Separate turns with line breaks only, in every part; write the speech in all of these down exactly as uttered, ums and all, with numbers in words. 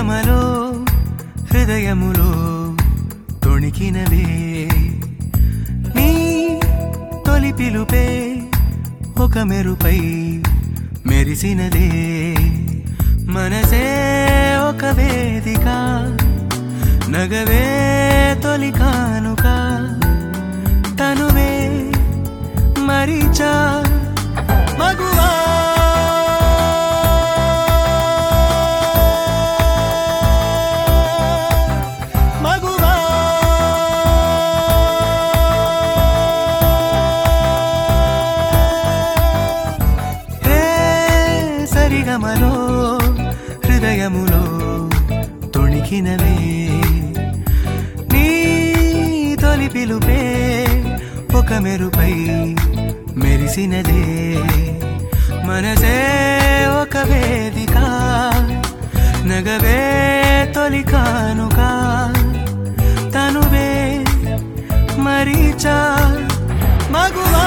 సరిగమలో హృదయములో తొణికినవే నీ తొలి పిలుపే ఒక మెరుపై మెరిసినదే మనసే ఒక వేదిక నగవే తొలి కానుక తనువే మరిచా మగువా మగువా రే సరిగమలో హృదయములో తొణికినవే నీ తొలి పిలుపే ఒక మెరుపై మెరిసినదే మనసే ఒక వేదిక నగవే తొలి కానుక తనువే మరిచా మగువా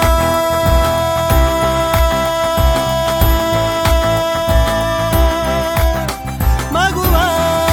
మగువా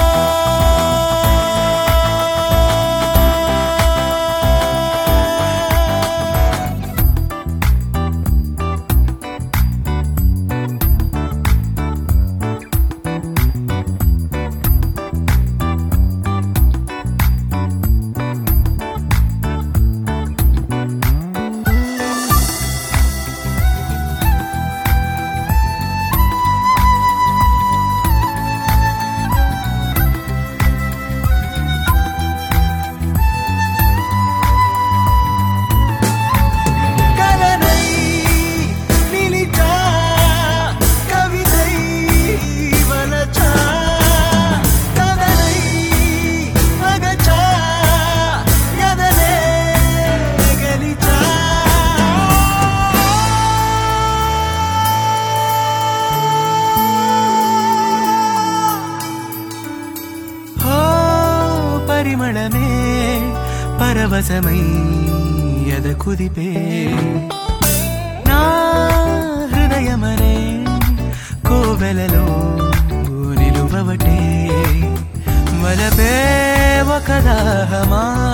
పరిమళమే పరవశమై ఎద కుదిపే నా హృదయమనే కోవెలలో నిలువవటే వలపే ఒక దాహమా